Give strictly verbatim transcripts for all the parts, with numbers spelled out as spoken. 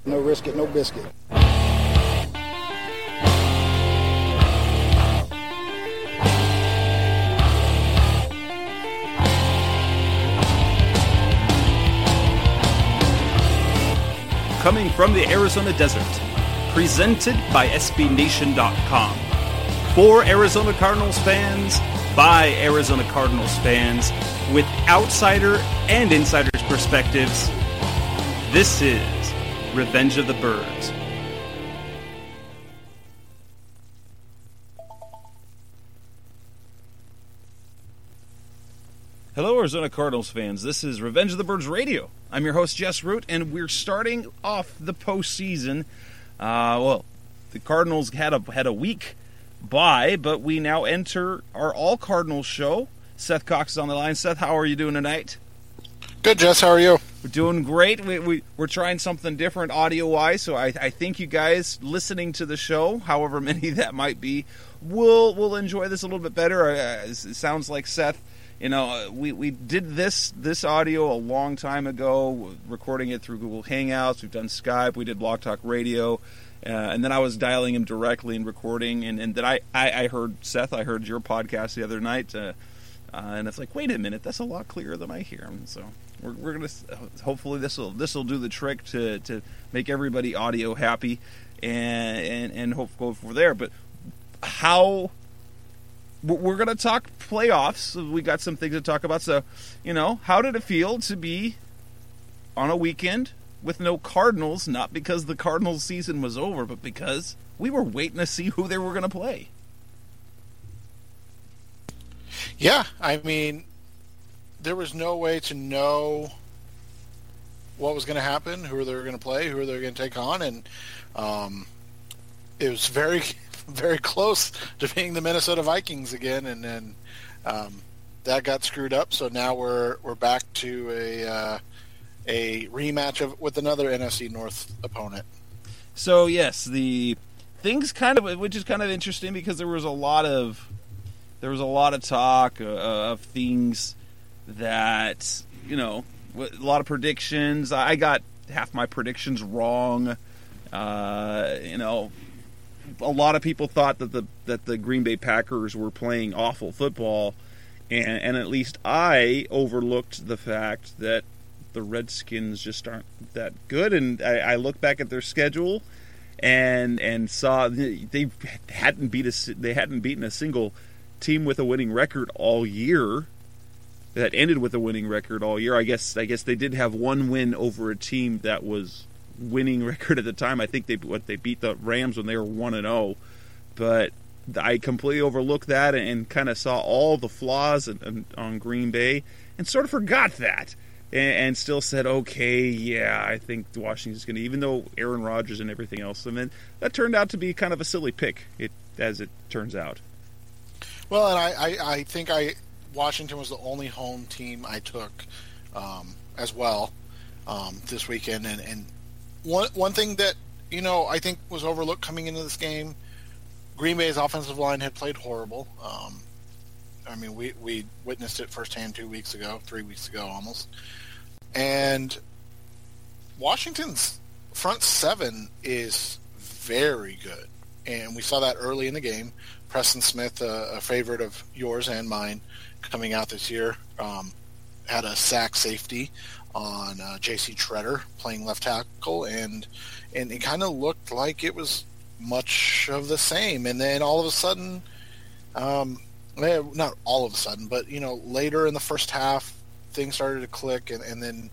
No risk it, no biscuit. Coming from the Arizona desert, presented by S B Nation dot com. For Arizona Cardinals fans, by Arizona Cardinals fans, with outsider and insider's perspectives, this is Revenge of the Birds. Hello, Arizona Cardinals fans. This is Revenge of the Birds Radio. I'm your host, Jess Root, and we're starting off the postseason. Uh, well, the Cardinals had a had a week bye, but we now enter our All Cardinals show. Seth Cox is on the line. Seth, how are you doing tonight? Good, Jess. How are you? We're doing great. We, we, we're trying something different audio-wise, so I, I think you guys listening to the show, however many that might be, will will enjoy this a little bit better. Uh, it sounds like Seth... You know, we, we did this this audio a long time ago, recording it through Google Hangouts. We've done Skype. We did Blog Talk Radio. Uh, and then I was dialing him directly and recording. And, and then I, I, I heard, Seth, I heard your podcast the other night. Uh, uh, and it's like, wait a minute, that's a lot clearer than I hear him. So we're, we're going to, hopefully this will this will do the trick to, to make everybody audio happy and, and, and hope go from there. But how... We're going to talk playoffs. We got some things to talk about. So, you know, how did it feel to be on a weekend with no Cardinals? Not because the Cardinals season was over, but because we were waiting to see who they were going to play. Yeah, I mean, there was no way to know what was going to happen, who they were going to play, who they were going to take on, and um, it was very... very close to being the Minnesota Vikings again, and then um, that got screwed up. So now we're we're back to a uh, a rematch of with another N F C North opponent. So yes, the things kind of, which is kind of interesting because there was a lot of there was a lot of talk uh, of things that, you know, a lot of predictions. I got half my predictions wrong. Uh, you know. A lot of people thought that the that the Green Bay Packers were playing awful football, and, and at least I overlooked the fact that the Redskins just aren't that good. And I, I look back at their schedule, and and saw they hadn't beat a, they hadn't beaten a single team with a winning record all year. That ended with a winning record all year. I guess I guess they did have one win over a team that was winning record at the time. I think they what they beat the Rams when they were one and zero, but I completely overlooked that and, and kind of saw all the flaws in, in, on Green Bay and sort of forgot that and, and still said, okay, yeah, I think Washington's going to, even though Aaron Rodgers and everything else. And then that turned out to be kind of a silly pick, it as it turns out. Well, and I, I, I think I Washington was the only home team I took um, as well um, this weekend, and. and One one thing that, you know, I think was overlooked coming into this game, Green Bay's offensive line had played horrible. Um, I mean, we, we witnessed it firsthand two weeks ago, three weeks ago almost. And Washington's front seven is very good. And we saw that early in the game. Preston Smith, a, a favorite of yours and mine coming out this year, um, had a sack safety on uh, J C Treader playing left tackle, and and it kind of looked like it was much of the same. And then all of a sudden, um, not all of a sudden, but, you know, later in the first half, things started to click, and, and then,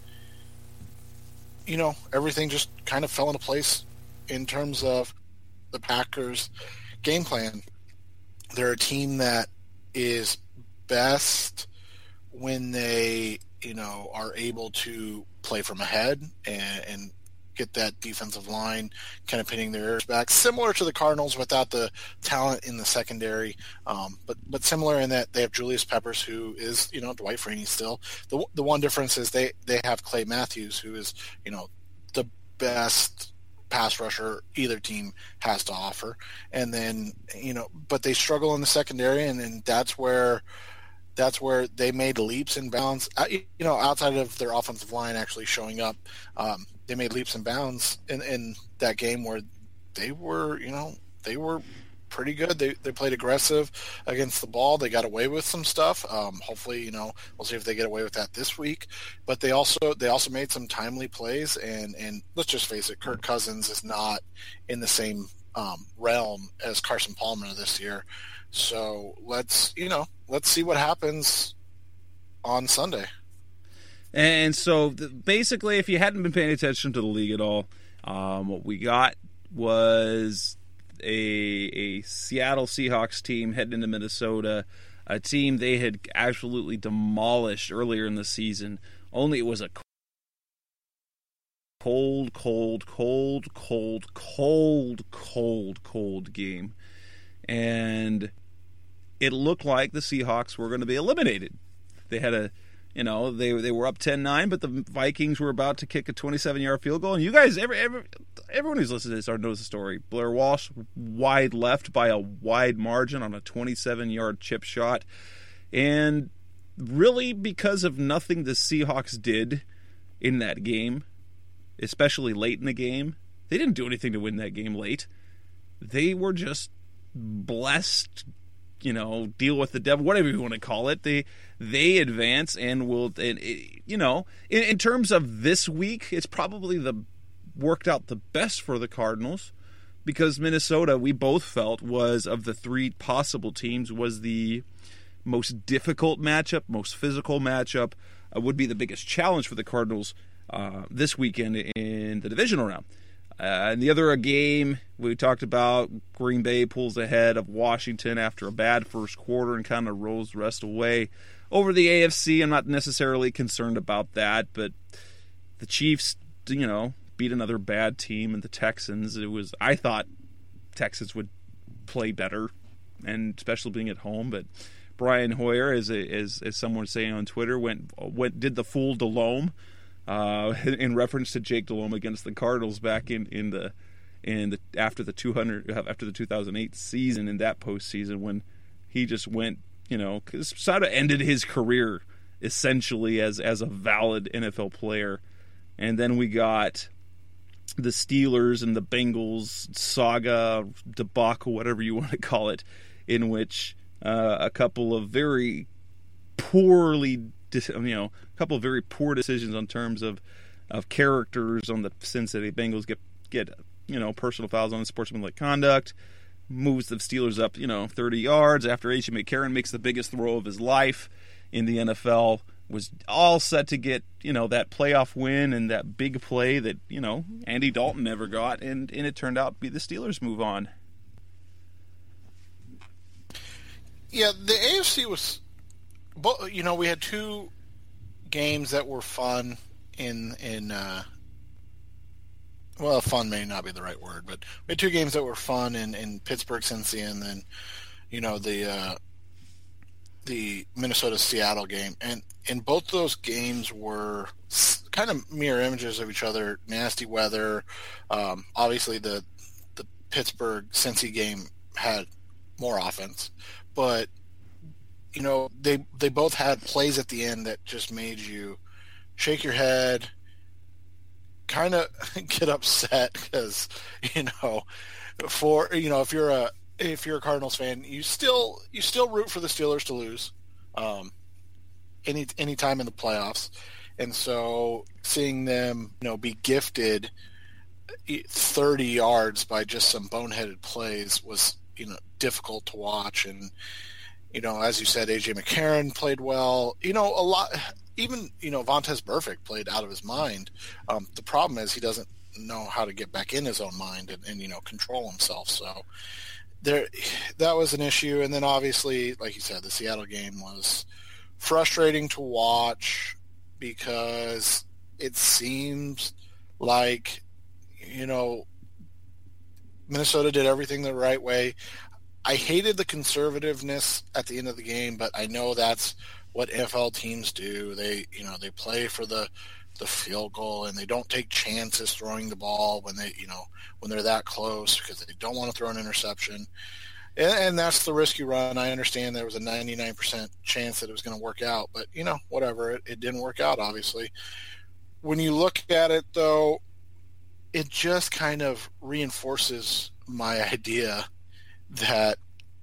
you know, everything just kind of fell into place in terms of the Packers' game plan. They're a team that is best when they, you know, are able to play from ahead and, and get that defensive line kind of pinning their ears back, similar to the Cardinals without the talent in the secondary, um, but but similar in that they have Julius Peppers, who is, you know, Dwight Freeney still. The the one difference is they, they have Clay Matthews, who is, you know, the best pass rusher either team has to offer. And then, you know, but they struggle in the secondary, and, and that's where that's where they made leaps and bounds, you know, outside of their offensive line actually showing up. Um, they made leaps and bounds in, in that game where they were, you know, they were pretty good. They they played aggressive against the ball. They got away with some stuff. Um, hopefully, you know, we'll see if they get away with that this week. But they also they also made some timely plays. And, and let's just face it, Kirk Cousins is not in the same um, realm as Carson Palmer this year. So let's you know let's see what happens on Sunday. And so the, basically, if you hadn't been paying attention to the league at all, um, what we got was a, a Seattle Seahawks team heading into Minnesota, a team they had absolutely demolished earlier in the season. Only it was a cold, cold, cold, cold, cold, cold, cold game. And it looked like the Seahawks were going to be eliminated. They had a You know, they they were up ten nine, but the Vikings were about to kick a twenty-seven-yard field goal. And you guys, every, every, everyone who's listening to this knows the story. Blair Walsh, wide left by a wide margin on a twenty-seven-yard chip shot. And really, because of nothing the Seahawks did in that game, especially late in the game, they didn't do anything to win that game late. They were just blessed, you know, deal with the devil, whatever you want to call it. They they advance and will, and it, you know, in, in terms of this week, it's probably the worked out the best for the Cardinals because Minnesota, we both felt, was of the three possible teams, was the most difficult matchup, most physical matchup, uh, would be the biggest challenge for the Cardinals uh, this weekend in the divisional round. Uh, and the other game we talked about, Green Bay pulls ahead of Washington after a bad first quarter and kind of rolls the rest away. Over the A F C, I'm not necessarily concerned about that, but the Chiefs, you know, beat another bad team, and the Texans, it was, I thought Texans would play better, and especially being at home, but Brian Hoyer, as a, as, as someone was saying on Twitter, went went did the full Delhomme. Uh, in reference to Jake Delhomme against the Cardinals back in, in the in the after the two hundred after the two thousand eight season, in that postseason, when he just went, you know, sort of ended his career essentially as as a valid N F L player. And then we got the Steelers and the Bengals saga, debacle, whatever you want to call it, in which uh, a couple of very poorly, you know, a couple of very poor decisions on terms of, of characters on the Cincinnati Bengals get get you know personal fouls on sportsmanlike conduct, moves the Steelers up you know thirty yards after A J McCarron makes the biggest throw of his life in the N F L, was all set to get you know that playoff win and that big play that you know Andy Dalton never got, and, and it turned out to be the Steelers move on. Yeah, the A F C was. But, you know, we had two games that were fun in, in uh, well, fun may not be the right word, but we had two games that were fun in, in Pittsburgh, Cincy, and then, you know, the uh, the Minnesota-Seattle game. And, and both those games were kind of mirror images of each other, nasty weather. Um, obviously, the, the Pittsburgh-Cincy game had more offense, but you know, they they both had plays at the end that just made you shake your head, kind of get upset because, you know, for you know if you're a if you're a Cardinals fan, you still you still root for the Steelers to lose, um, any any time in the playoffs, and so seeing them you know be gifted thirty yards by just some boneheaded plays was you know difficult to watch. And you know, as you said, A J McCarron played well. You know, a lot. Even you know, Vontaze Burfict played out of his mind. Um, the problem is he doesn't know how to get back in his own mind and, and you know control himself. So there, that was an issue. And then obviously, like you said, the Seattle game was frustrating to watch because it seems like you know Minnesota did everything the right way. I hated the conservativeness at the end of the game, but I know that's what N F L teams do. They, you know, they play for the, the field goal and they don't take chances throwing the ball when they, you know, when they're that close because they don't want to throw an interception. And, and that's the risk you run. I understand there was a ninety-nine percent chance that it was going to work out, but you know, whatever, it, it didn't work out, obviously. When you look at it though, it just kind of reinforces my idea that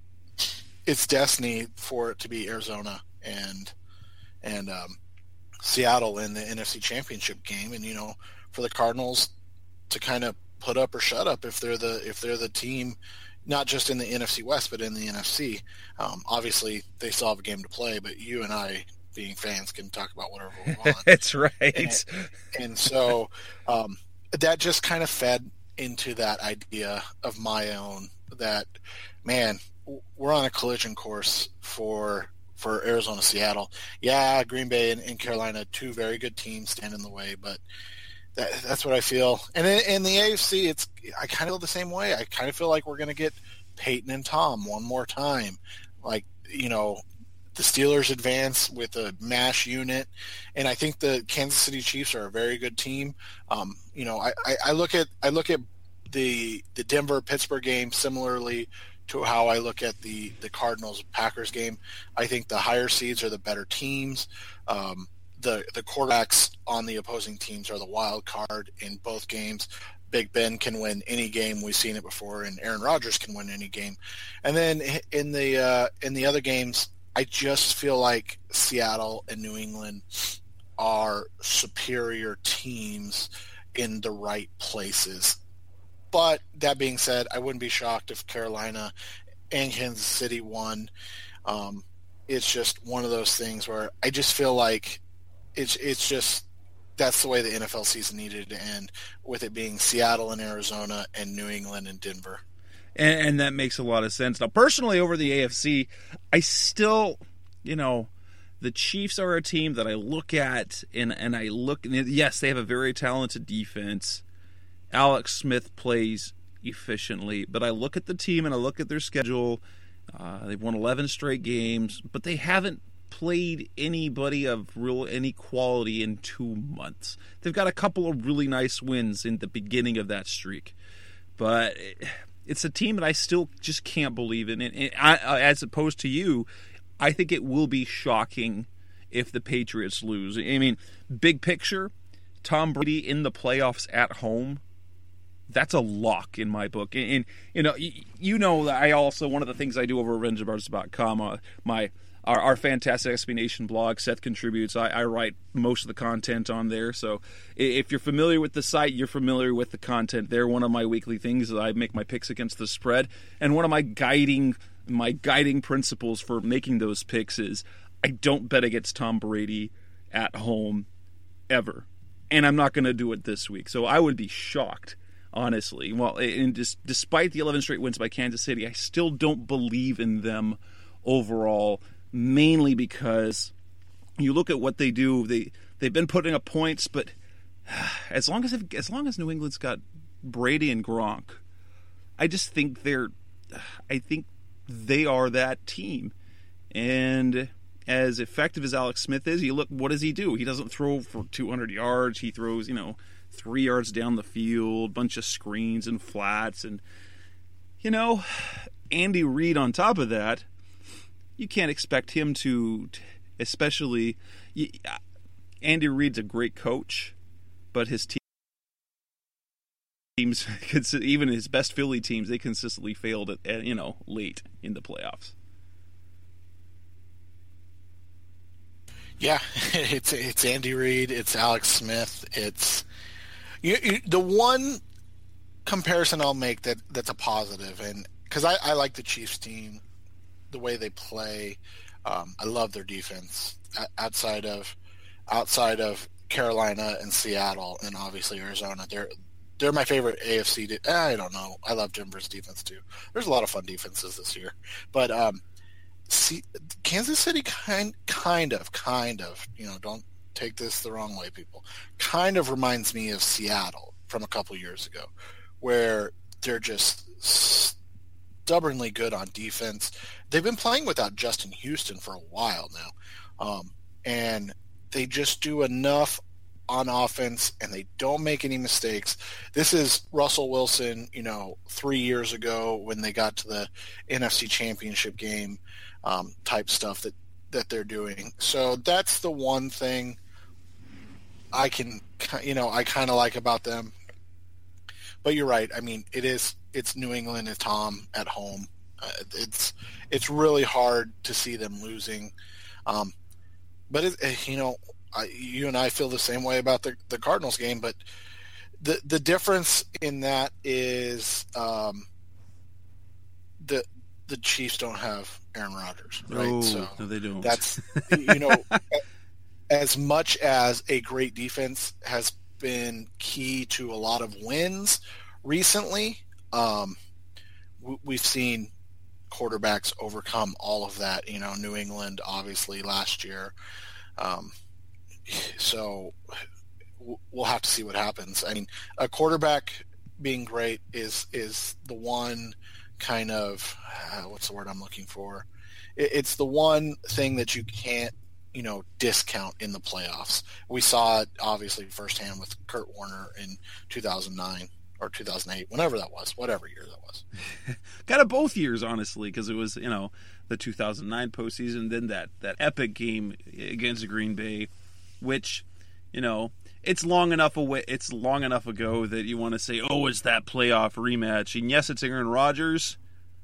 it's destiny for it to be Arizona and and um, Seattle in the N F C Championship game, and you know, for the Cardinals to kind of put up or shut up if they're the if they're the team, not just in the N F C West but in the N F C. Um, obviously, they still have a game to play, but you and I, being fans, can talk about whatever we want. That's right. And, and so um, that just kind of fed into that idea of my own that, man, we're on a collision course for for Arizona, Seattle. Yeah, Green Bay and, and Carolina, two very good teams, stand in the way, but that, that's what I feel. And in, in the A F C, it's I kind of feel the same way. I kind of feel like we're going to get Peyton and Tom one more time. Like, you know, the Steelers advance with a MASH unit, and I think the Kansas City Chiefs are a very good team. Um, you know, I, I, I look at I look at the the Denver Pittsburgh game similarly to how I look at the the Cardinals Packers game. I think the higher seeds are the better teams. Um, the the quarterbacks on the opposing teams are the wild card in both games. Big Ben can win any game. We've seen it before, and Aaron Rodgers can win any game. And then in the uh, in the other games, I just feel like Seattle and New England are superior teams in the right places. But that being said, I wouldn't be shocked if Carolina and Kansas City won. Um, it's just one of those things where I just feel like it's it's just that's the way the N F L season needed to end, with it being Seattle and Arizona and New England and Denver. And, and that makes a lot of sense. Now, personally, over the A F C, I still, you know, the Chiefs are a team that I look at, and, and I look, yes, they have a very talented defense. Alex Smith plays efficiently, but I look at the team and I look at their schedule. Uh, they've won eleven straight games, but they haven't played anybody of real any quality in two months. They've got a couple of really nice wins in the beginning of that streak, but it's a team that I still just can't believe in. And I, as opposed to you, I think it will be shocking if the Patriots lose. I mean, big picture, Tom Brady in the playoffs at home, that's a lock in my book. And, and you know, you know that I also, one of the things I do over at revenge bars dot com, uh, my our, our fantastic S B Nation blog, Seth contributes. I, I write most of the content on there. So if you're familiar with the site, you're familiar with the content there. One of my weekly things is I make my picks against the spread, and one of my guiding my guiding principles for making those picks is I don't bet against Tom Brady at home ever, and I'm not going to do it this week. So I would be shocked, honestly. Well, and just, despite the eleven straight wins by Kansas City, I still don't believe in them overall, mainly because you look at what they do. They they've been putting up points, but as long as as long as New England's got Brady and Gronk, I just think they're I think they are that team. And as effective as Alex Smith is, you look, what does he do? He doesn't throw for two hundred yards. He throws, you know, three yards down the field, bunch of screens and flats. And, you know, Andy Reid on top of that, you can't expect him to, especially, Andy Reid's a great coach, but his teams, even his best Philly teams, they consistently failed at, at you know, late in the playoffs. Yeah, it's it's Andy Reid, it's Alex Smith, it's you, you, the one comparison I'll make that, that's a positive, and because I, I like the Chiefs team, the way they play, um, I love their defense. Outside of outside of Carolina and Seattle, and obviously Arizona, they're they're my favorite A F C. De- I don't know, I love Denver's defense too. There's a lot of fun defenses this year, but um. See, Kansas City kind, kind of, kind of, you know, don't take this the wrong way, people, kind of reminds me of Seattle from a couple years ago, where they're just stubbornly good on defense. They've been playing without Justin Houston for a while now, um, and they just do enough on offense, and they don't make any mistakes. This is Russell Wilson, you know, three years ago when they got to the N F C Championship game. Um, type stuff that, that they're doing. So that's the one thing I can, you know, I kind of like about them. but you're right. I mean, it is it's New England and Tom at home. Uh, it's it's really hard to see them losing. Um, but it, you know, I, you and I feel the same way about the the Cardinals game. But the the difference in that is um, the the Chiefs don't have Aaron Rodgers, right? Oh, so no, they don't. That's you know, as much as a great defense has been key to a lot of wins recently, um, we, we've seen quarterbacks overcome all of that. You know, New England obviously last year. Um, so we'll have to see what happens. I mean, a quarterback being great is is the one kind of uh, what's the word I'm looking for? It, it's the one thing that you can't, you know, discount in the playoffs. We saw it obviously firsthand with Kurt Warner in two thousand nine or two thousand eight, whenever that was, whatever year that was. Kind of both years, honestly, because it was, you know, the two thousand nine postseason, then that, that epic game against Green Bay, which, you know, it's long enough away. It's long enough ago that you want to say, "Oh, it's that playoff rematch." And yes, it's Aaron Rodgers,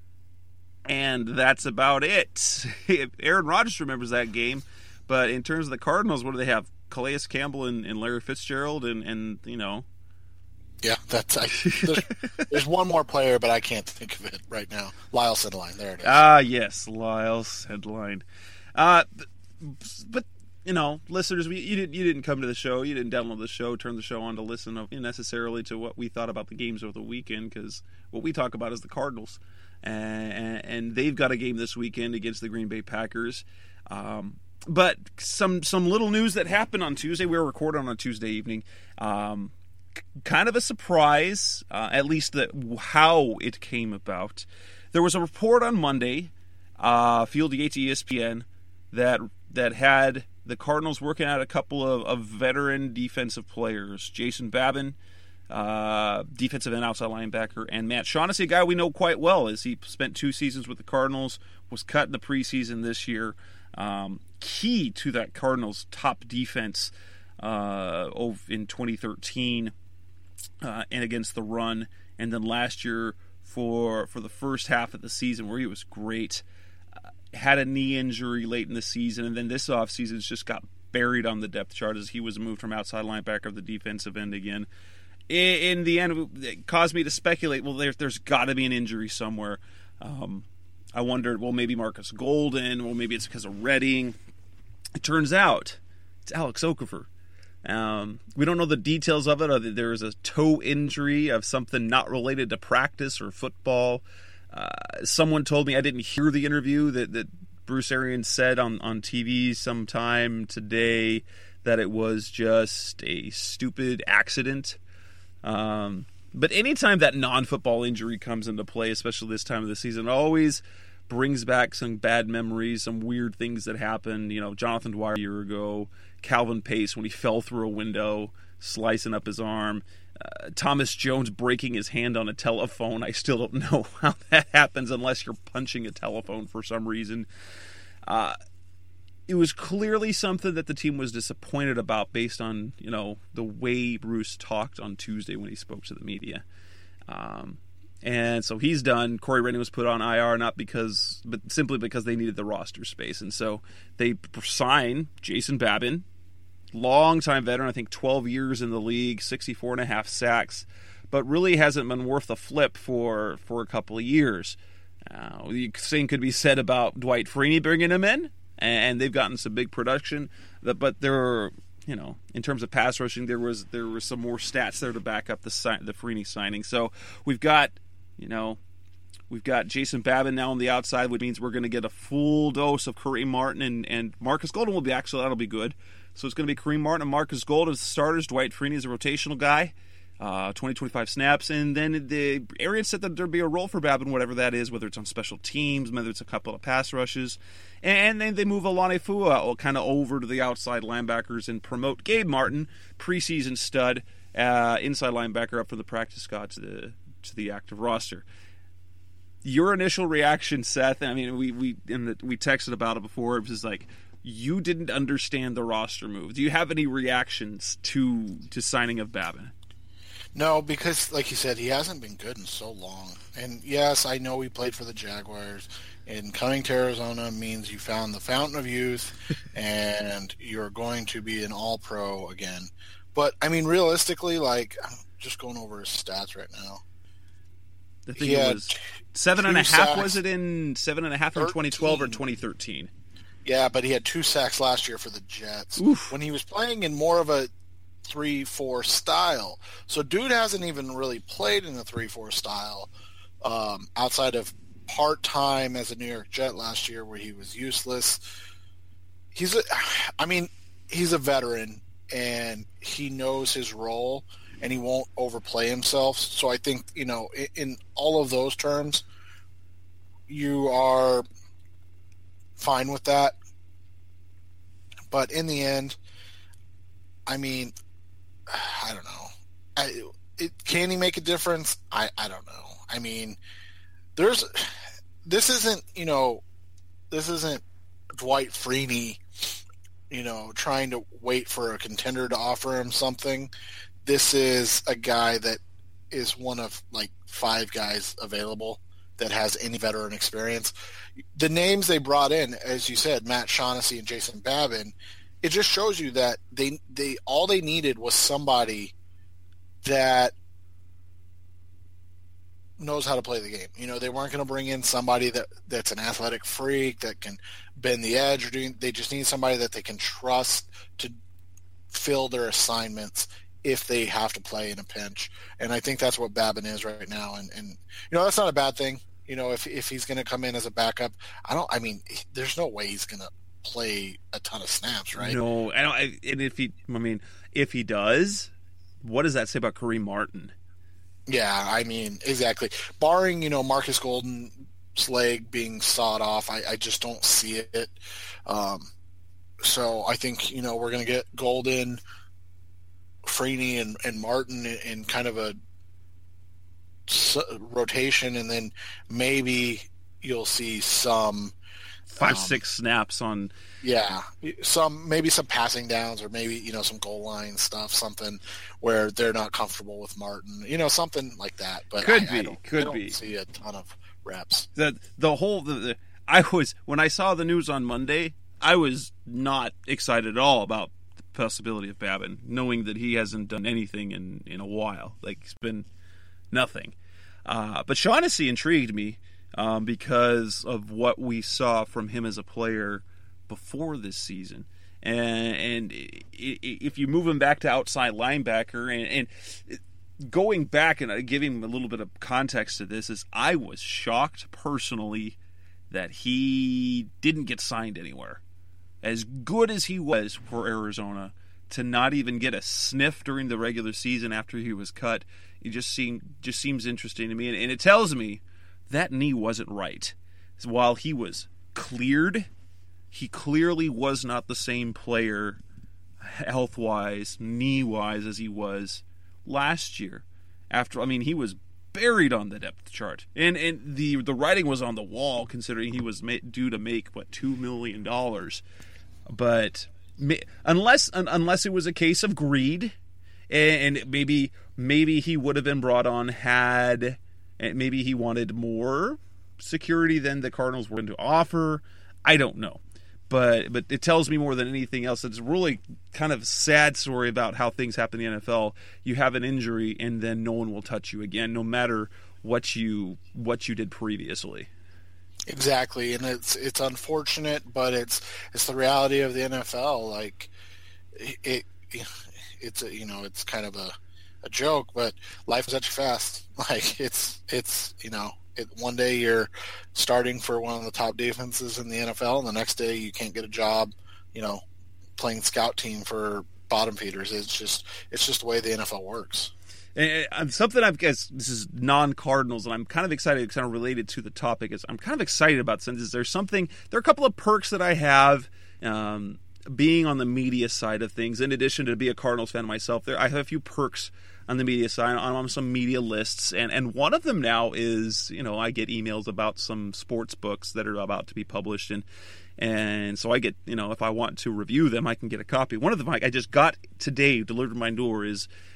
and that's about it. Aaron Rodgers remembers that game, but in terms of the Cardinals, what do they have? Calais Campbell and, and Larry Fitzgerald, and, and you know. Yeah, that's. I, there's, there's one more player, but I can't think of it right now. Lyle Sedline, there it is. Ah, yes, Lyle Sedline. Uh, but, but you know, listeners, we, you didn't you didn't come to the show, you didn't download the show, turn the show on to listen of, necessarily to what we thought about the games over the weekend, because what we talk about is the Cardinals, and, and they've got a game this weekend against the Green Bay Packers. Um, but some some little news that happened on Tuesday. We were recording on a Tuesday evening. Um, kind of a surprise, uh, at least that how it came about. There was a report on Monday, uh, Field Yates E S P N, that that had the Cardinals working out a couple of, of veteran defensive players. Jason Babin, uh, defensive end outside linebacker, and Matt Shaughnessy, a guy we know quite well as he spent two seasons with the Cardinals, was cut in the preseason this year. Um, key to that Cardinals top defense uh, in twenty thirteen uh, and against the run. And then last year for, for the first half of the season where he was great. Had a knee injury late in the season, and then this offseason just got buried on the depth chart as he was moved from outside linebacker to the defensive end again. In the end, it caused me to speculate, well, there, there's got to be an injury somewhere. Um, I wondered, well, maybe Marcus Golden, well, maybe it's because of Redding. It turns out it's Alex Okafor. Um, we don't know the details of it. There is a toe injury of something not related to practice or football. Uh, someone told me, I didn't hear the interview, that, that Bruce Arians said on, on T V sometime today that it was just a stupid accident. Um, but anytime that non-football injury comes into play, especially this time of the season, it always brings back some bad memories, some weird things that happened. You know, Jonathan Dwyer a year ago, Calvin Pace when he fell through a window, slicing up his arm. Uh, Thomas Jones breaking his hand on a telephone. I still don't know how that happens unless you're punching a telephone for some reason. Uh, it was clearly something that the team was disappointed about based on, you know, the way Bruce talked on Tuesday when he spoke to the media. Um, and so he's done. Corey Redding was put on I R, not because, but simply because they needed the roster space. And so they signed Jason Babin, long-time veteran, I think twelve years in the league, sixty-four and a half sacks, but really hasn't been worth a flip for, for a couple of years. Uh, the same could be said about Dwight Freeney bringing him in, and they've gotten some big production. But there are, you know, in terms of pass rushing, there was there was some more stats there to back up the the Freeney signing. So we've got, you know, we've got Jason Babin now on the outside, which means we're going to get a full dose of Kareem Martin, and, and Marcus Golden will be back, so that'll be good. So it's going to be Kareem Martin and Marcus Golden as the starters. Dwight Freeney is a rotational guy, uh, twenty, twenty-five snaps. And then the Arians said that there'd be a role for Babin, whatever that is, whether it's on special teams, whether it's a couple of pass rushes. And then they move Alane Fua kind of over to the outside linebackers and promote Gabe Martin, preseason stud, uh, inside linebacker, up for the practice squad to the, to the active roster. Your initial reaction, Seth, I mean, we we in the, we texted about it before. It was like, you didn't understand the roster move. Do you have any reactions to to signing of Babin? No, because like you said, he hasn't been good in so long. And yes, I know he played for the Jaguars. And coming to Arizona means you found the fountain of youth, and you're going to be an All-Pro again. But I mean, realistically, like I'm just going over his stats right now. The thing was seven and a half. Sacks, was it in seven and a half in twenty twelve or twenty thirteen? Yeah, but he had two sacks last year for the Jets Oof. when he was playing in more of a three four style. So dude hasn't even really played in the three four style um, outside of part-time as a New York Jet last year where he was useless. He's a, I mean, he's a veteran and he knows his role and he won't overplay himself. So I think, you know, in, in all of those terms, you are fine with that. But in the end, I mean, I don't know. I, it, can he make a difference? I, I don't know. I mean, there's this isn't, you know, this isn't Dwight Freeney, you know, trying to wait for a contender to offer him something. This is a guy that is one of like five guys available that has any veteran experience. The names they brought in, as you said, Matt Shaughnessy and Jason Babin, it just shows you that they they all they needed was somebody that knows how to play the game. You know, they weren't going to bring in somebody that, that's an athletic freak that can bend the edge or doing. They just need somebody that they can trust to fill their assignments if they have to play in a pinch. And I think that's what Babin is right now. And, and you know, that's not a bad thing. You know, if if he's going to come in as a backup, I don't. I mean, there's no way he's going to play a ton of snaps, right? No, I don't. I, and if he, I mean, if he does, what does that say about Kareem Martin? Yeah, I mean, exactly. Barring, you know, Marcus Golden's leg being sawed off, I, I just don't see it. Um, so I think, you know, we're going to get Golden, Freeney, and, and Martin in, in kind of a rotation, and then maybe you'll see some five, um, six snaps on. Yeah, some maybe some passing downs, or maybe, you know, some goal line stuff, something where they're not comfortable with Martin, you know, something like that. But could I, be, I don't, could I don't be. see a ton of reps. The the whole the, the I was when I saw the news on Monday, I was not excited at all about the possibility of Babin, knowing that he hasn't done anything in, in a while. Like, it's been nothing. Uh, but Shaughnessy intrigued me um, because of what we saw from him as a player before this season. And, and if you move him back to outside linebacker, and, and going back and giving a little bit of context to this, is I was shocked personally that he didn't get signed anywhere. As good as he was for Arizona, to not even get a sniff during the regular season after he was cut, it just seemed just seems interesting to me, and, and it tells me that knee wasn't right. While he was cleared, he clearly was not the same player, health-wise, knee-wise, as he was last year. After, I mean, he was buried on the depth chart, and and the the writing was on the wall, considering he was ma- due to make what two million dollars, but. Unless unless it was a case of greed, and maybe maybe he would have been brought on had maybe he wanted more security than the Cardinals were going to offer. I don't know, but but it tells me more than anything else. It's really kind of a sad story about how things happen in the N F L. You have an injury, and then no one will touch you again, no matter what you what you did previously. Exactly, and it's it's unfortunate, but it's it's the reality of the N F L. Like it, it it's a, you know, it's kind of a, a joke, but life is at you fast. Like it's it's you know, it, one day you're starting for one of the top defenses in the N F L, and the next day you can't get a job, you know, playing scout team for bottom feeders. It's just it's just the way the N F L works. And something I've guess this is non-Cardinals, and I'm kind of excited, kind of related to the topic. Is I'm kind of excited about since is there's something. There are a couple of perks that I have um, being on the media side of things. In addition to be a Cardinals fan myself, there I have a few perks on the media side. I'm on some media lists, and and one of them now is, you know, I get emails about some sports books that are about to be published, and and so I get, you know, if I want to review them, I can get a copy. One of them I just got today delivered to my door is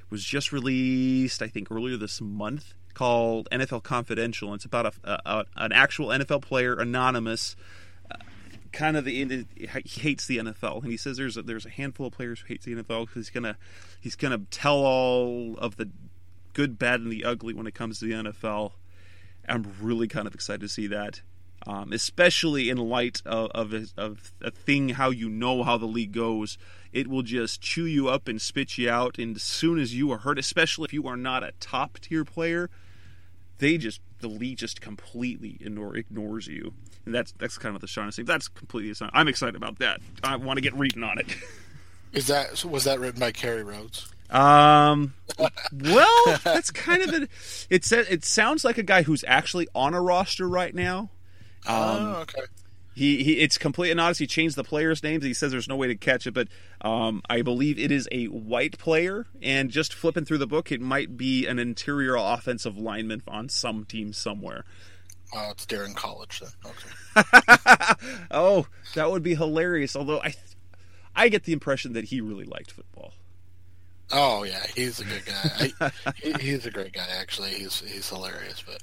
was just released, I think, earlier this month, called N F L Confidential. And it's about a, a, an actual N F L player, anonymous, uh, kind of the he hates the N F L, and he says there's a, there's a handful of players who hates the N F L because he's gonna he's gonna tell all of the good, bad, and the ugly when it comes to the N F L. I'm really kind of excited to see that. Um, especially in light of, of, a, of a thing, how you know how the league goes. It will just chew you up and spit you out, and as soon as you are hurt, especially if you are not a top-tier player, they just the league just completely ignore, ignores you. And that's that's kind of the strongest thing. That's completely aside. I'm excited about that. I want to get reading on it. Is that was that written by Kerry Rhodes? Um, well, that's kind of it. It says it sounds like a guy who's actually on a roster right now. Um, oh, okay. He, he it's complete and honest. He changed the players' names. He says there's no way to catch it, but um, I believe it is a white player. And just flipping through the book, it might be an interior offensive lineman on some team somewhere. Oh, it's Darren College then. Okay. Oh, that would be hilarious. Although I, I get the impression that he really liked football. Oh yeah, he's a good guy. I, he, he's a great guy. Actually, he's he's hilarious. But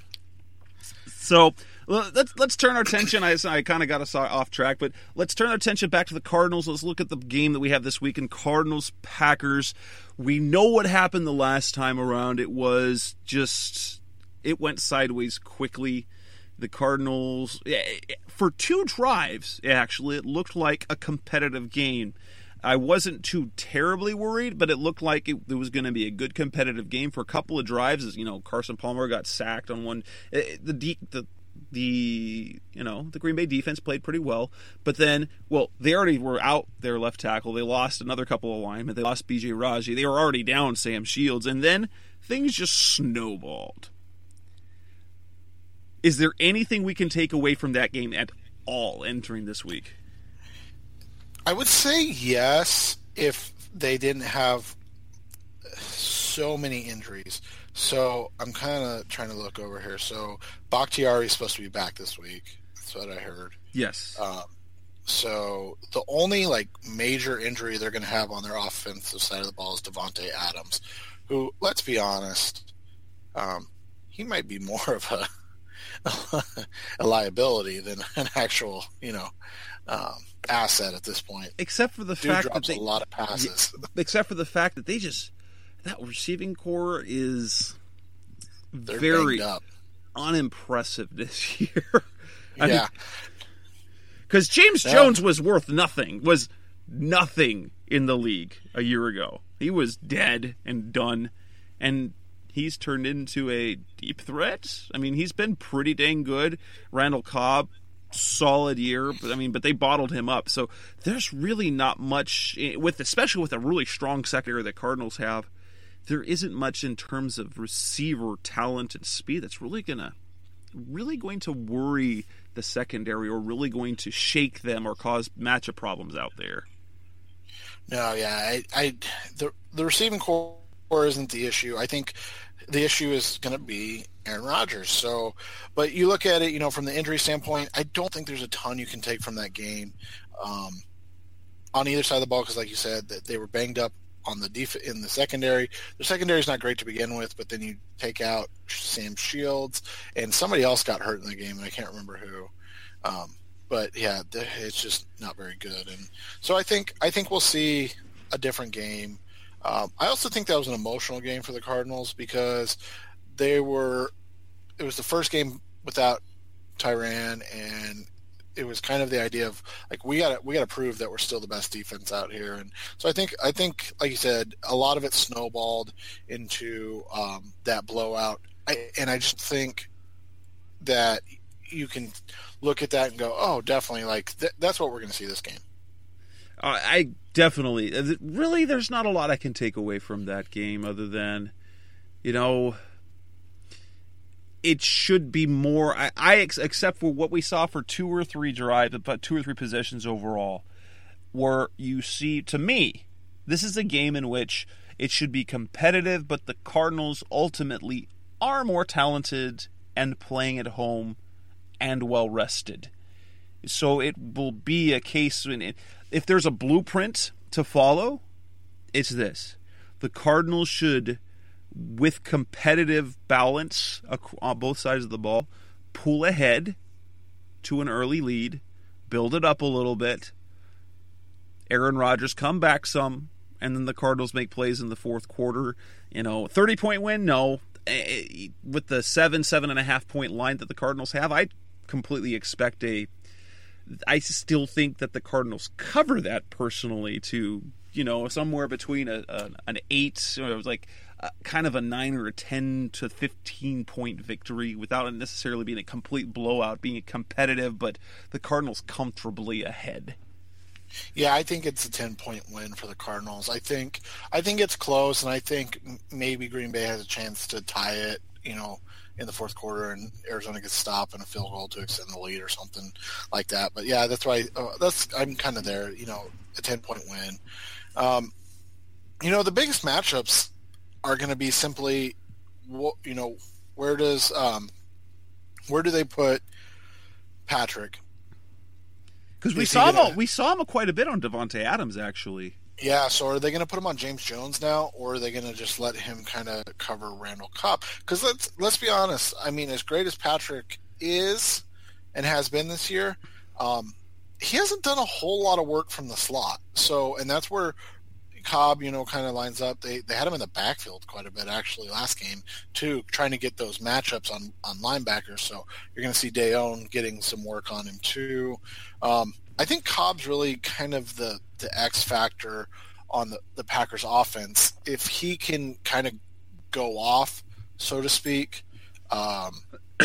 so. Well, let's let's turn our attention. I, I kind of got us off track, but let's turn our attention back to the Cardinals. Let's look at the game that we have this weekend, Cardinals-Packers. We know what happened the last time around. It was just, it went sideways quickly. The Cardinals, for two drives, actually, it looked like a competitive game. I wasn't too terribly worried, but it looked like it, it was going to be a good competitive game for a couple of drives. As you know, Carson Palmer got sacked on one. The the The you know the Green Bay defense played pretty well, but then well they already were out their left tackle. They lost another couple of linemen. They lost B J Raji. They were already down Sam Shields, and then things just snowballed. Is there anything we can take away from that game at all entering this week? I would say yes if they didn't have so many injuries. So I'm kind of trying to look over here. So Bakhtiari is supposed to be back this week. That's what I heard. Yes. Um, so the only like major injury they're going to have on their offensive side of the ball is Devontae Adams, who, let's be honest, um, he might be more of a a liability than an actual, you know, um, asset at this point. Except for the Dude fact drops that they, a lot of passes. Except for the fact that they just that receiving core is They're very banged up. unimpressive this year. Yeah, because James yeah. Jones was worth nothing. Was nothing in the league a year ago. He was dead and done, and he's turned into a deep threat. I mean, he's been pretty dang good. Randall Cobb, solid year, but I mean, but they bottled him up. So there's really not much with, especially with a really strong secondary that Cardinals have. There isn't much in terms of receiver talent and speed that's really gonna, really going to worry the secondary or really going to shake them or cause matchup problems out there. No, yeah, I, I the the receiving core isn't the issue. I think the issue is going to be Aaron Rodgers. So, but you look at it, you know, from the injury standpoint, I don't think there's a ton you can take from that game um, on either side of the ball because, like you said, that they were banged up on the def- in the secondary. The secondary is not great to begin with, but then you take out Sam Shields and somebody else got hurt in the game, and I can't remember who. Um, but yeah, it's just not very good, and so I think I think we'll see a different game. Um, I also think that was an emotional game for the Cardinals because they were. It was the first game without Tyrann, and it was kind of the idea of like we got we got to prove that we're still the best defense out here, and so I think I think like you said, a lot of it snowballed into um, that blowout, I, and I just think that you can look at that and go, oh, definitely, like th- that's what we're going to see this game. Uh, I definitely, really, there's not a lot I can take away from that game other than, you know, it should be more, I, I except for what we saw for two or three drives, about two or three possessions overall, where you see, to me, this is a game in which it should be competitive, but the Cardinals ultimately are more talented and playing at home and well-rested. So it will be a case, when it, if there's a blueprint to follow, it's this. the Cardinals should, with competitive balance on both sides of the ball, pull ahead to an early lead, build it up a little bit, Aaron Rodgers come back some, and then the Cardinals make plays in the fourth quarter. You know, thirty-point win? No. With the seven, seven and a half point line that the Cardinals have, I completely expect a... I still think that the Cardinals cover that personally to, you know, somewhere between a, a an eight, or it was like a, kind of a nine or a ten to fifteen point victory without it necessarily being a complete blowout, being competitive, but the Cardinals comfortably ahead. Yeah, I think it's a ten-point win for the Cardinals. I think I think it's close, and I think maybe Green Bay has a chance to tie it, you know, in the fourth quarter, and Arizona gets stopped and a field goal to extend the lead or something like that. But yeah, that's why uh, that's I'm kind of there. You know, a ten-point win. Um, you know, the biggest matchups are going to be simply, you know, where does um, where do they put Patrick? Because we saw gonna, him, we saw him quite a bit on Devontae Adams, actually. Yeah, so are they going to put him on James Jones now, or are they going to just let him kind of cover Randall Cobb? Because let's let's be honest. I mean, as great as Patrick is and has been this year, um, he hasn't done a whole lot of work from the slot. So, and that's where Cobb, you know, kind of lines up. They they had him in the backfield quite a bit actually last game too, trying to get those matchups on on linebackers. So you're going to see Dayon getting some work on him too. Um, I think Cobb's really kind of the, the X factor on the, the Packers offense. If he can kind of go off, so to speak, um,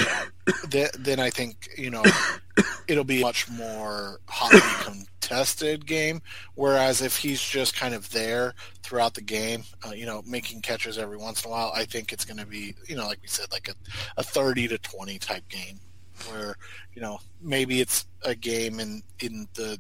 th- then I think, you know, it'll be a much more hotly contested game. Whereas if he's just kind of there throughout the game, uh, you know, making catches every once in a while, I think it's going to be, you know, like we said, like a, a thirty to twenty type game. Where, you know, maybe it's a game in, in the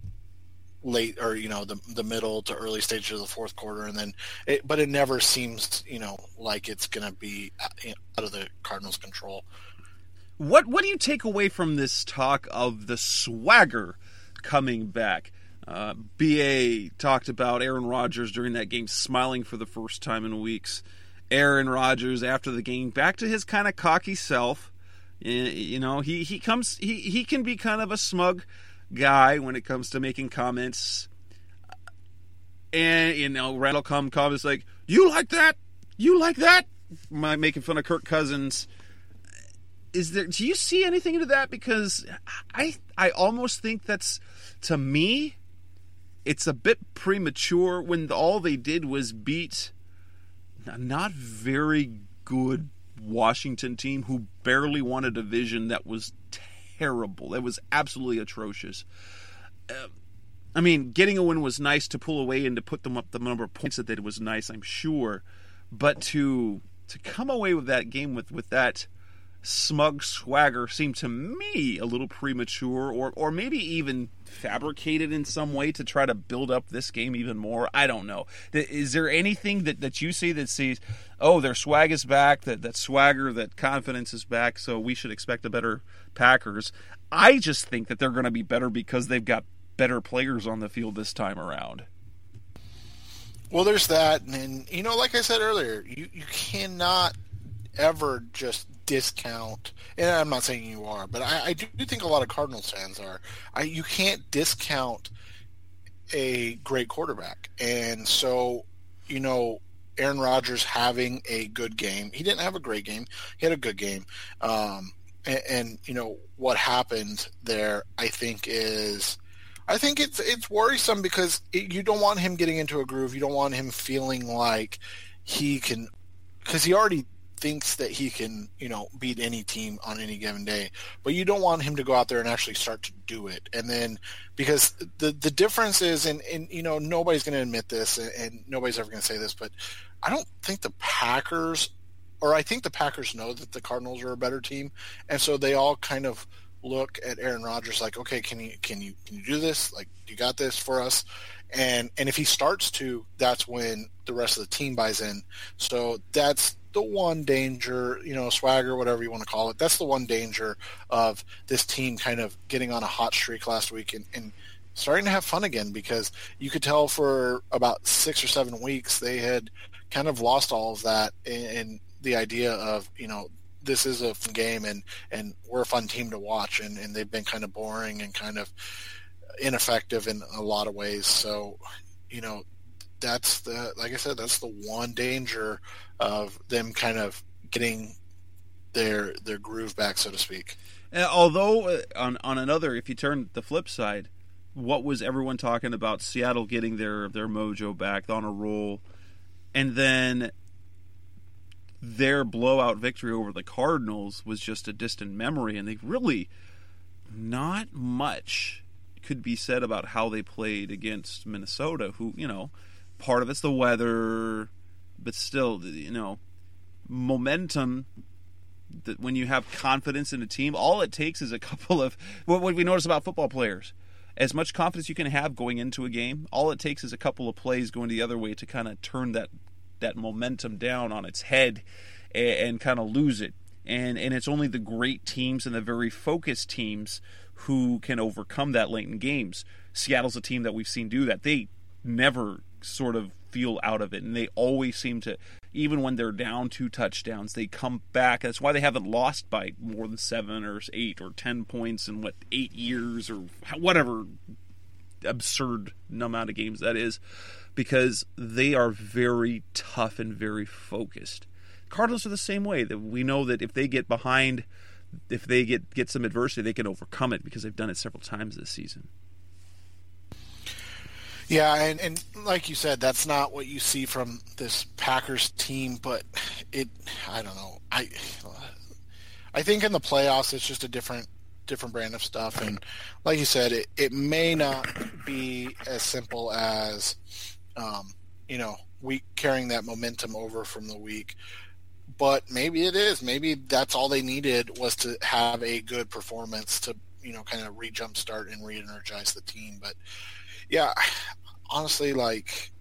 late or, you know, the the middle to early stages of the fourth quarter, and then it, but it never seems, you know, like it's going to be out of the Cardinals' control. What what do you take away from this talk of the swagger coming back? Uh, B A talked about Aaron Rodgers during that game smiling for the first time in weeks. Aaron Rodgers after the game back to his kind of cocky self. You know, he, he comes he, he can be kind of a smug guy when it comes to making comments. And, you know, Randall come come is like, you like that? You like that? Making fun of Kirk Cousins. Is there do you see anything into that? Because I I almost think that's, to me, it's a bit premature when all they did was beat a not very good Washington team who barely won a division that was terrible. It was absolutely atrocious. Uh, I mean, getting a win was nice to pull away and to put them up the number of points that they did was nice, I'm sure. But to to come away with that game with, with that smug swagger seemed to me a little premature, or or maybe even fabricated in some way to try to build up this game even more. I don't know. Is there anything that, that you see that sees, oh, their swag is back, that, that swagger, that confidence is back, so we should expect a better Packers? I just think that they're going to be better because they've got better players on the field this time around. Well, there's that, and, you know, like I said earlier, you, you cannot ever just discount, and I'm not saying you are, but I, I do think a lot of Cardinals fans are. I, you can't discount a great quarterback, and so, you know, Aaron Rodgers having a good game. He didn't have a great game. He had a good game, um, and, and you know what happened there. I think is, I think it's it's worrisome because it, you don't want him getting into a groove. You don't want him feeling like he can, because he already thinks that he can, you know, beat any team on any given day, but you don't want him to go out there and actually start to do it. And then, because the the difference is, and, and you know, nobody's going to admit this, and, and nobody's ever going to say this, but I don't think the Packers, or I think the Packers know that the Cardinals are a better team, and so they all kind of look at Aaron Rodgers like, okay, can you can you can you do this? Like, you got this for us? And and if he starts to, that's when the rest of the team buys in. So that's the one danger, you know, swagger, whatever you want to call it. That's the one danger of this team kind of getting on a hot streak last week and, and starting to have fun again, because you could tell for about six or seven weeks they had kind of lost all of that in, in the idea of, you know, this is a fun game and, and we're a fun team to watch, and, and they've been kind of boring and kind of ineffective in a lot of ways. So, you know, that's the, like I said, that's the one danger of them kind of getting their their groove back, so to speak. Uh, although uh, on on another, if you turn the flip side, what was everyone talking about? Seattle getting their their mojo back on a roll, and then their blowout victory over the Cardinals was just a distant memory, and they really not much could be said about how they played against Minnesota, who, you know, part of it's the weather, but still, you know, momentum. That when you have confidence in a team, all it takes is a couple of what we notice about football players. As much confidence you can have going into a game, all it takes is a couple of plays going the other way to kind of turn that that momentum down on its head and, and kind of lose it. And and it's only the great teams and the very focused teams who can overcome that late in games. Seattle's a team that we've seen do that. They never sort of feel out of it, and they always seem to, even when they're down two touchdowns, they come back. That's why they haven't lost by more than seven or eight or ten points in, what, eight years or whatever absurd amount of games that is, because they are very tough and very focused. Cardinals are the same way. That we know that if they get behind, if they get, get some adversity, they can overcome it because they've done it several times this season. Yeah, and, and like you said, that's not what you see from this Packers team, but it, I don't know. I I think in the playoffs it's just a different different brand of stuff, and like you said, it, it may not be as simple as, um, you know, we carrying that momentum over from the week, but maybe it is. Maybe that's all they needed was to have a good performance to, you know, kind of re-jumpstart and re-energize the team, but yeah, honestly, like,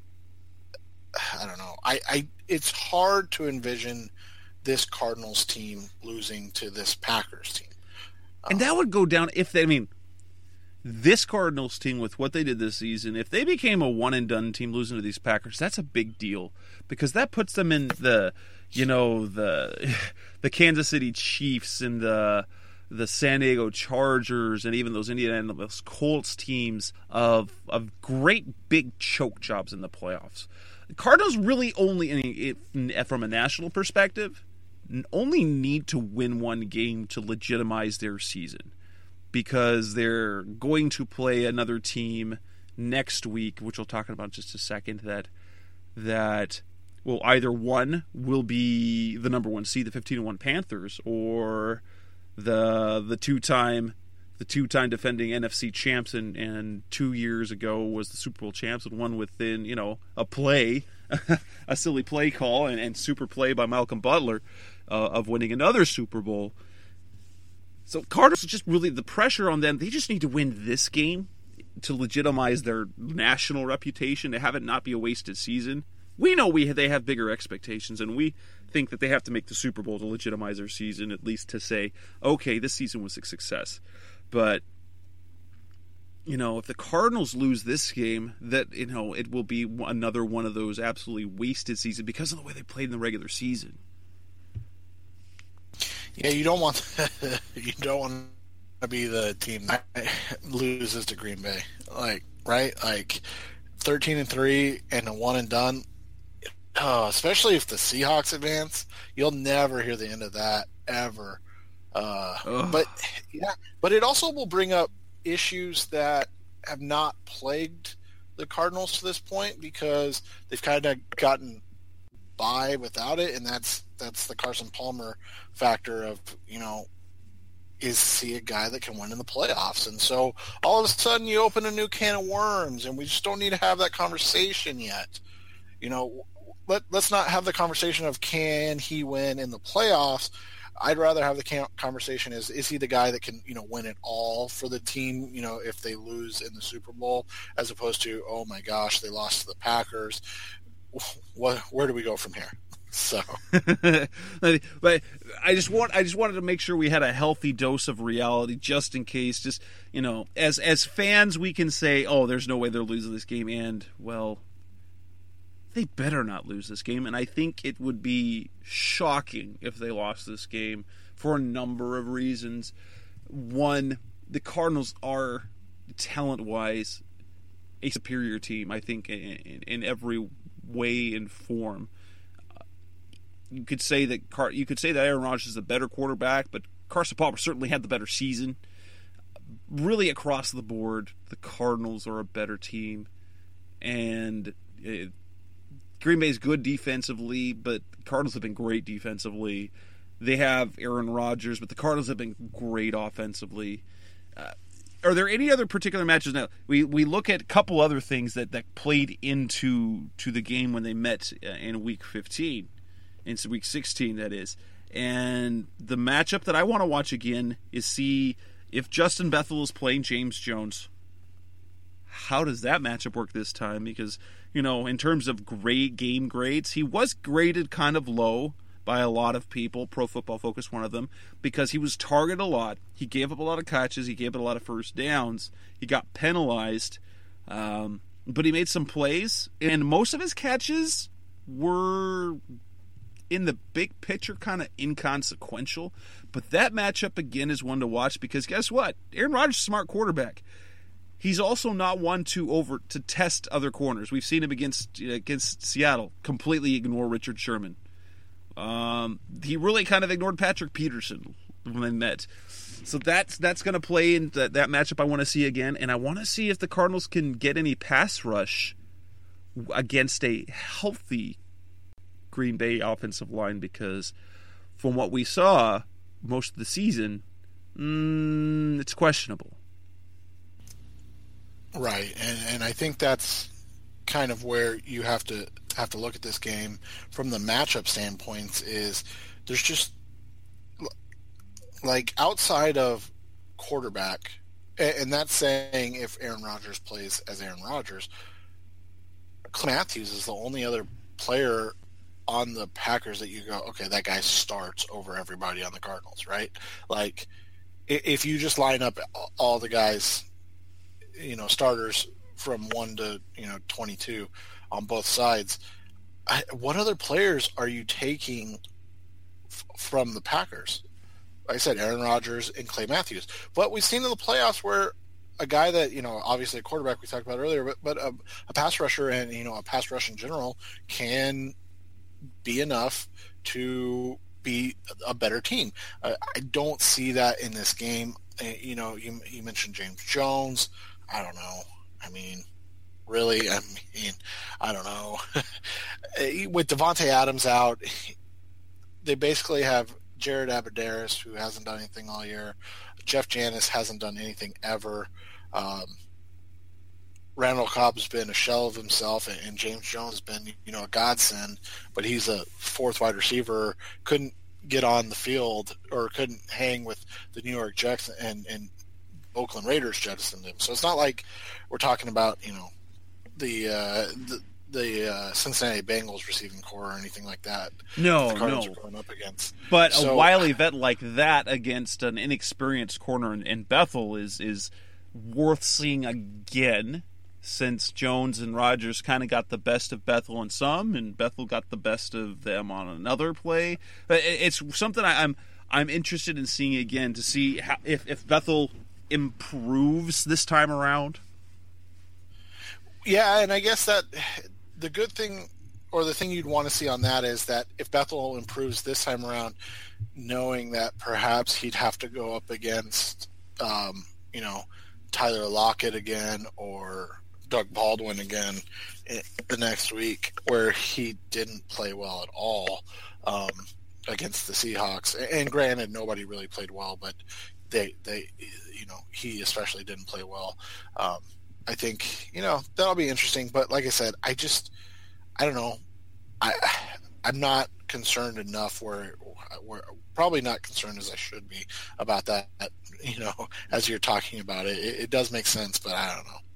I don't know. I, I it's hard to envision this Cardinals team losing to this Packers team. And that would go down if they, I mean, this Cardinals team with what they did this season, if they became a one and done team losing to these Packers, that's a big deal because that puts them in the, you know, the the Kansas City Chiefs and the the San Diego Chargers and even those Indianapolis Colts teams of of great big choke jobs in the playoffs. The Cardinals really only, if, from a national perspective, only need to win one game to legitimize their season because they're going to play another team next week, which we'll talk about in just a second, that that will either one will be the number one seed, the fifteen and one Panthers, or the the two-time the two-time defending N F C champs and, and two years ago was the Super Bowl champs and won within, you know, a play, a silly play call and, and super play by Malcolm Butler uh, of winning another Super Bowl. So Cardinals, just really the pressure on them, they just need to win this game to legitimize their national reputation, to have it not be a wasted season. We know we they have bigger expectations, and we think that they have to make the Super Bowl to legitimize their season, at least to say, okay, this season was a success. But, you know, if the Cardinals lose this game, that, you know, it will be another one of those absolutely wasted seasons because of the way they played in the regular season. Yeah, you don't want you don't want to be the team that loses to Green Bay, like right, like thirteen and three and a one and done. Oh, especially if the Seahawks advance, you'll never hear the end of that ever. Uh, but yeah, but it also will bring up issues that have not plagued the Cardinals to this point because they've kind of gotten by without it, and that's that's the Carson Palmer factor of, you know, is he a guy that can win in the playoffs? And so all of a sudden you open a new can of worms, and we just don't need to have that conversation yet. You know, let let's not have the conversation of can he win in the playoffs. I'd rather have the conversation is, is he the guy that can, you know, win it all for the team, you know, if they lose in the Super Bowl, as opposed to, oh my gosh, they lost to the Packers. What, where do we go from here? So, but I just want I just wanted to make sure we had a healthy dose of reality, just in case. Just you know, as as fans, we can say, "Oh, there's no way they're losing this game," and well, they better not lose this game. And I think it would be shocking if they lost this game for a number of reasons. One, the Cardinals are talent-wise a superior team. I think in, in, in every way and form. You could say that Car- you could say that Aaron Rodgers is a better quarterback, but Carson Palmer certainly had the better season. Really, across the board, the Cardinals are a better team, and it, Green Bay is good defensively, but the Cardinals have been great defensively. They have Aaron Rodgers, but the Cardinals have been great offensively. Uh, are there any other particular matches? Now we, we look at a couple other things that, that played into to the game when they met in Week fifteen. In Week sixteen, that is. And the matchup that I want to watch again is see if Justin Bethel is playing James Jones. How does that matchup work this time? Because, you know, in terms of grade game grades, he was graded kind of low by a lot of people, Pro Football Focus one of them, because he was targeted a lot. He gave up a lot of catches. He gave up a lot of first downs. He got penalized. Um, but he made some plays, and most of his catches were, in the big picture, kind of inconsequential. But that matchup, again, is one to watch because guess what? Aaron Rodgers is a smart quarterback. He's also not one to over to test other corners. We've seen him against against Seattle completely ignore Richard Sherman. Um, he really kind of ignored Patrick Peterson when they met. So that's that's going to play in that, that matchup I want to see again. And I want to see if the Cardinals can get any pass rush against a healthy Green Bay offensive line, because from what we saw most of the season, mm, it's questionable. Right, and and I think that's kind of where you have to have to look at this game from the matchup standpoints. Is there's just like outside of quarterback, and that's saying if Aaron Rodgers plays as Aaron Rodgers, Clay Matthews is the only other player on the Packers that you go, okay, that guy starts over everybody on the Cardinals, right? Like, if you just line up all the guys, you know, starters from one to, you know, twenty-two on both sides, I, what other players are you taking f- from the Packers? Like I said, Aaron Rodgers and Clay Matthews. But we've seen in the playoffs where a guy that, you know, obviously a quarterback we talked about earlier, but, but a, a pass rusher and, you know, a pass rush in general can be enough to be a better team. Uh, I don't see that in this game. Uh, you know, you, you mentioned James Jones. I don't know. I mean, really? I mean, I don't know. With Devontae Adams out, they basically have Jared Abbrederis, who hasn't done anything all year. Jeff Janis hasn't done anything ever. Um, Randall Cobb's been a shell of himself, and, and James Jones has been, you know, a godsend, but he's a fourth wide receiver, couldn't get on the field or couldn't hang with the New York Jets, and, and Oakland Raiders jettisoned him. So it's not like we're talking about, you know, the uh, the, the uh, Cincinnati Bengals receiving core or anything like that. No, the Cardinals no. are going up against. But so, a wily vet like that against an inexperienced corner in, in Bethel is is worth seeing again, since Jones and Rodgers kind of got the best of Bethel in some, and Bethel got the best of them on another play. It's something I, I'm I'm interested in seeing again, to see how, if if Bethel improves this time around. Yeah, and I guess that the good thing, or the thing you'd want to see on that, is that if Bethel improves this time around, knowing that perhaps he'd have to go up against, um, you know, Tyler Lockett again or Doug Baldwin again the next week, where he didn't play well at all um, against the Seahawks. And granted, nobody really played well, but they, they, you know, he especially didn't play well. Um, I think, you know, that'll be interesting. But like I said, I just, I don't know. I, I'm not concerned enough where, where probably not concerned as I should be about that, you know, as you're talking about it. It, it does make sense, but I don't know.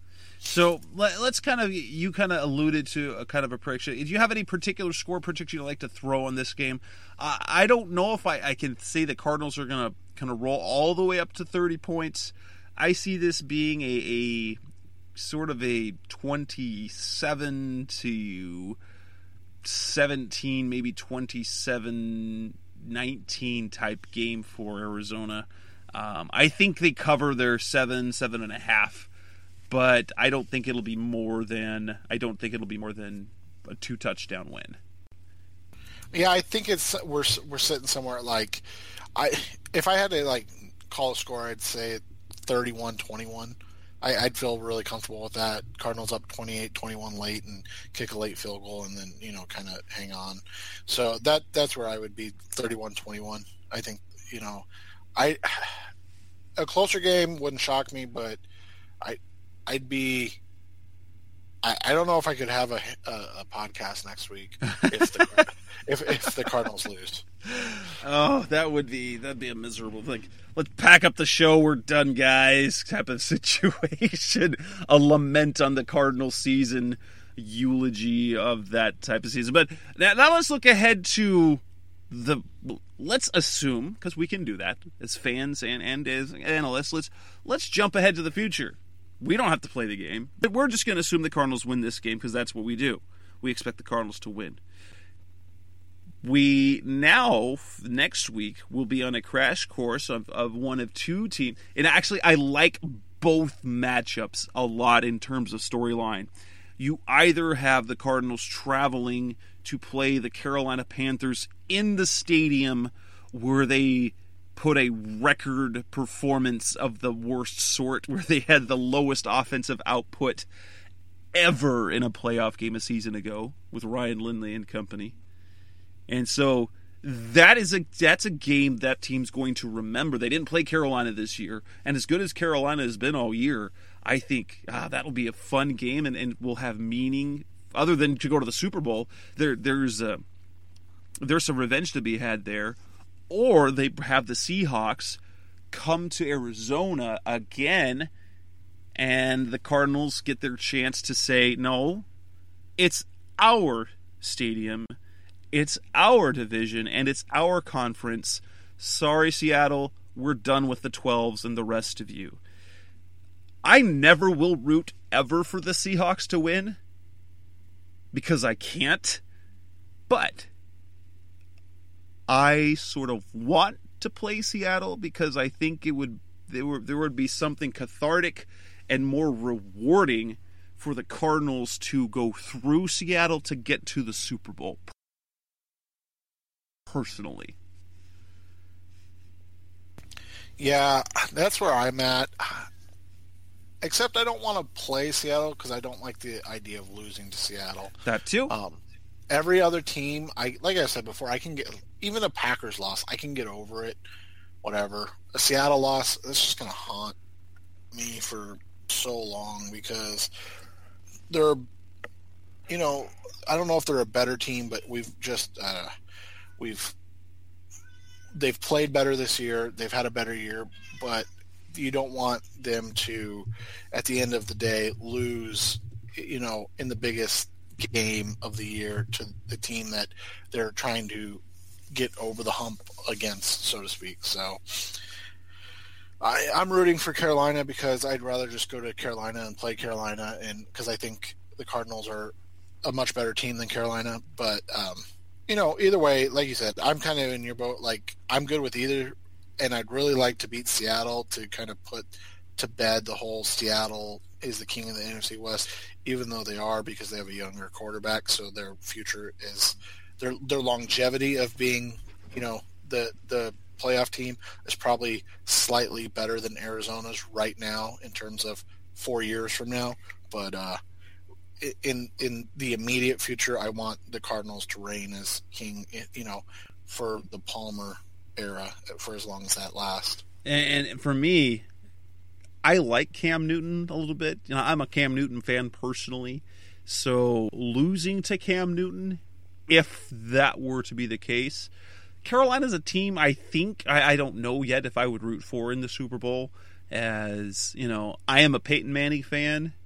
So let, let's kind of, you kind of alluded to a kind of a prediction. Do you have any particular score prediction you'd like to throw on this game? Uh, I don't know if I, I can say the Cardinals are going to kind of roll all the way up to thirty points. I see this being a, a sort of a twenty-seven to seventeen, maybe twenty-seven nineteen type game for Arizona. Um, I think they cover their seven, seven and a half. But I don't think it'll be more than I don't think it'll be more than a two touchdown win. Yeah, I think it's we're we're sitting somewhere like I if I had to like call a score, I'd say thirty-one twenty-one. I, I'd feel really comfortable with that. Cardinals up twenty-eight twenty-one late and kick a late field goal and then, you know, kind of hang on. So that that's where I would be, thirty-one twenty-one. I think, you know, I a closer game wouldn't shock me, but I I'd be. I, I don't know if I could have a, a, a podcast next week if the if if the Cardinals lose. Oh, that would be that'd be a miserable thing. Let's pack up the show. We're done, guys. Type of situation. A lament on the Cardinal season, eulogy of that type of season. But now, now let's look ahead to the. Let's assume, because we can do that as fans and, and as analysts. Let's let's jump ahead to the future. We don't have to play the game, but we're just going to assume the Cardinals win this game because that's what we do. We expect the Cardinals to win. We now, next week, will be on a crash course of, of one of two teams. And actually, I like both matchups a lot in terms of storyline. You either have the Cardinals traveling to play the Carolina Panthers in the stadium where they put a record performance of the worst sort, where they had the lowest offensive output ever in a playoff game a season ago with Ryan Lindley and company. And so that is a that's a game that team's going to remember. They didn't play Carolina this year, and as good as Carolina has been all year, I think ah, that'll be a fun game and, and will have meaning other than to go to the Super Bowl. There there's a, there's some revenge to be had there. Or they have the Seahawks come to Arizona again, and the Cardinals get their chance to say, no, it's our stadium, it's our division, and it's our conference. Sorry, Seattle, we're done with the twelves and the rest of you. I never will root ever for the Seahawks to win, because I can't, but I sort of want to play Seattle because I think it would there would there would be something cathartic and more rewarding for the Cardinals to go through Seattle to get to the Super Bowl. Personally. Yeah, that's where I'm at. Except I don't want to play Seattle because I don't like the idea of losing to Seattle. That too. Um, every other team, I like I said before, I can get even a Packers loss. I can get over it. Whatever. A Seattle loss, it's just going to haunt me for so long because they're, you know, I don't know if they're a better team, but we've just uh, we've they've played better this year. They've had a better year, but you don't want them to, at the end of the day, lose, you know, in the biggest game of the year to the team that they're trying to get over the hump against, so to speak. So I, I'm rooting for Carolina because I'd rather just go to Carolina and play Carolina, and because I think the Cardinals are a much better team than Carolina. But um, you know, either way, like you said, I'm kind of in your boat. Like, I'm good with either, and I'd really like to beat Seattle to kind of put to bed the whole Seattle is the king of the N F C West, even though they are, because they have a younger quarterback, so their future is their their longevity of being, you know, the the playoff team is probably slightly better than Arizona's right now in terms of four years from now. But uh, in in the immediate future, I want the Cardinals to reign as king, you know, for the Palmer era for as long as that lasts. And, and for me, I like Cam Newton a little bit. You know, I'm a Cam Newton fan personally, so losing to Cam Newton, if that were to be the case, Carolina's a team I think, I, I don't know yet if I would root for in the Super Bowl. As, you know, I am a Peyton Manning fan,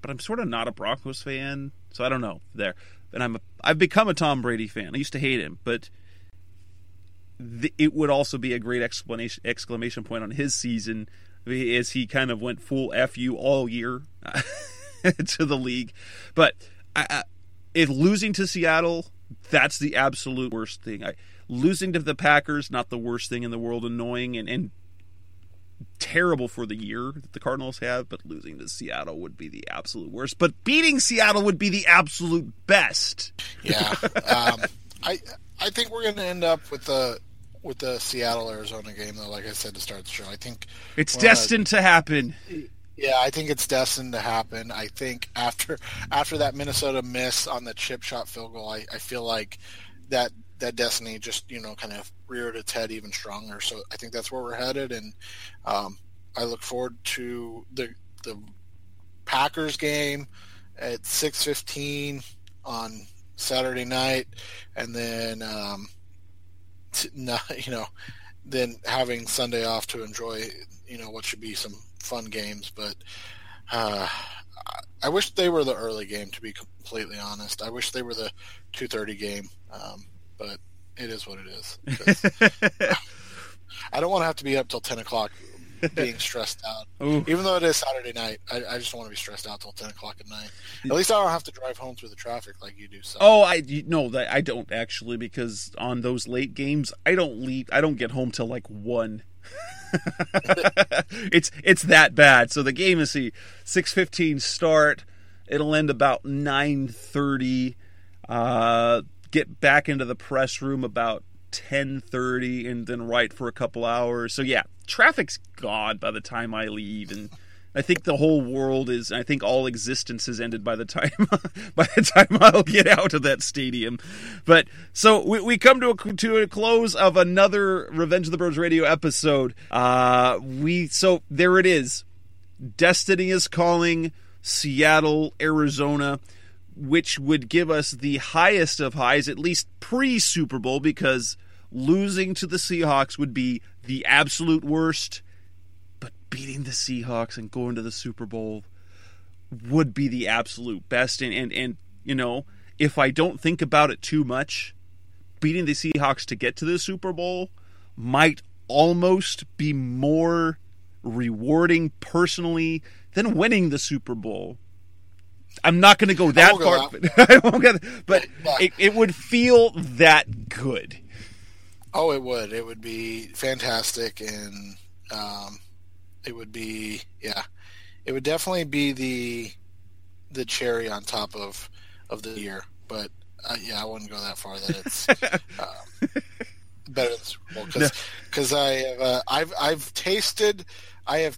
but I'm sort of not a Broncos fan, so I don't know there. And I'm a, I've become a Tom Brady fan. I used to hate him, but the, it would also be a great exclamation exclamation point on his season as he kind of went full F you all year to the league. But I, I, if losing to Seattle, that's the absolute worst thing. I, losing to the Packers, not the worst thing in the world, annoying and, and terrible for the year that the Cardinals have, but losing to Seattle would be the absolute worst. But beating Seattle would be the absolute best. Yeah, um, I I think we're going to end up with the with the Seattle Arizona game, though. Like I said to start the show, I think it's destined to happen. Yeah, I think it's destined to happen. I think after after that Minnesota miss on the chip shot field goal, I, I feel like that that destiny just, you know, kind of reared its head even stronger. So I think that's where we're headed, and um, I look forward to the the Packers game at six fifteen on Saturday night, and then um, t- not, you know, then having Sunday off to enjoy, you know, what should be some fun games. But uh, I wish they were the early game, to be completely honest. I wish they were the two thirty game. Um, but it is what it is. I don't want to have to be up till ten o'clock being stressed out. Ooh. Even though it is Saturday night, I, I just don't want to be stressed out till ten o'clock at night. At least I don't have to drive home through the traffic like you do. So. Oh, I no, I don't actually, because on those late games, I don't leave. I don't get home till like one. it's it's that bad. So the game is the six fifteen start. It'll end about nine thirty. Uh, get back into the press room about ten thirty, and then write for a couple hours. So yeah, traffic's gone by the time I leave, and I think the whole world is, I think all existence has ended by the time by the time I'll get out of that stadium. But so we, we come to a, to a close of another Revenge of the Birds radio episode. Uh, we so there it is. Destiny is calling Seattle, Arizona, which would give us the highest of highs, at least pre-Super Bowl, because losing to the Seahawks would be the absolute worst, but beating the Seahawks and going to the Super Bowl would be the absolute best. And, and, and you know, if I don't think about it too much, beating the Seahawks to get to the Super Bowl might almost be more rewarding personally than winning the Super Bowl. I'm not going to go that far, but, I won't go, but yeah. it, it would feel that good. Oh, it would. It would be fantastic, and um, it would be, yeah, it would definitely be the the cherry on top of, of the year. But uh, yeah, I wouldn't go that far that it's um, better than the Super Bowl, because because I have uh, I've I've tasted I have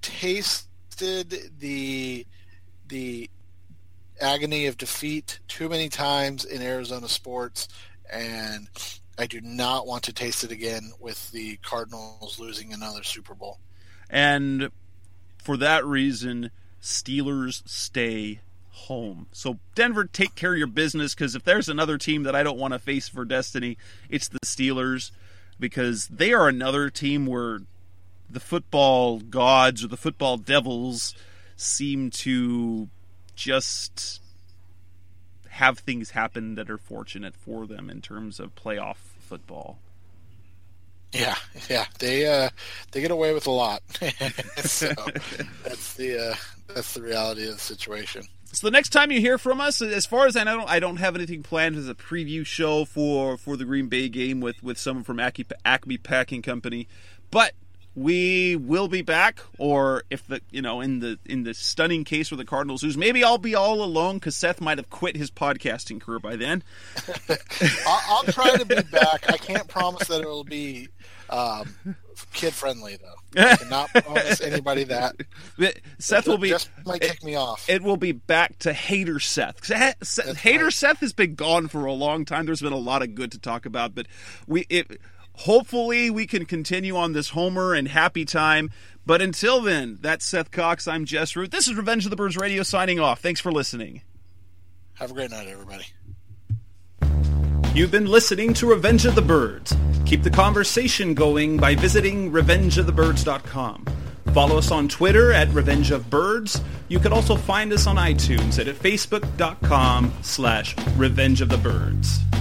tasted the the agony of defeat too many times in Arizona sports, and I do not want to taste it again with the Cardinals losing another Super Bowl. And for that reason, Steelers stay home. So Denver, take care of your business, because if there's another team that I don't want to face for destiny, it's the Steelers, because they are another team where the football gods or the football devils seem to just have things happen that are fortunate for them in terms of playoff football. Yeah, yeah, they uh, they get away with a lot. So that's the uh, that's the reality of the situation. So the next time you hear from us, as far as I know, I don't have anything planned as a preview show for, for the Green Bay game with, with someone from Acme, Acme Packing Company, but we will be back, or if the you know in the in the stunning case where the Cardinals lose, maybe I'll be all alone because Seth might have quit his podcasting career by then. I'll, I'll try to be back. I can't promise that it will be um, kid friendly though. I cannot promise anybody that. Seth will be just might kick me off. It will be back to Hater Seth. Seth Hater right. Seth has been gone for a long time. There's been a lot of good to talk about, but we it. Hopefully we can continue on this Homer and happy time. But until then, that's Seth Cox. I'm Jess Root. This is Revenge of the Birds Radio signing off. Thanks for listening. Have a great night, everybody. You've been listening to Revenge of the Birds. Keep the conversation going by visiting revenge of the birds dot com. Follow us on Twitter at Revenge of Birds. You can also find us on iTunes at facebook.com slash Revenge of the Birds.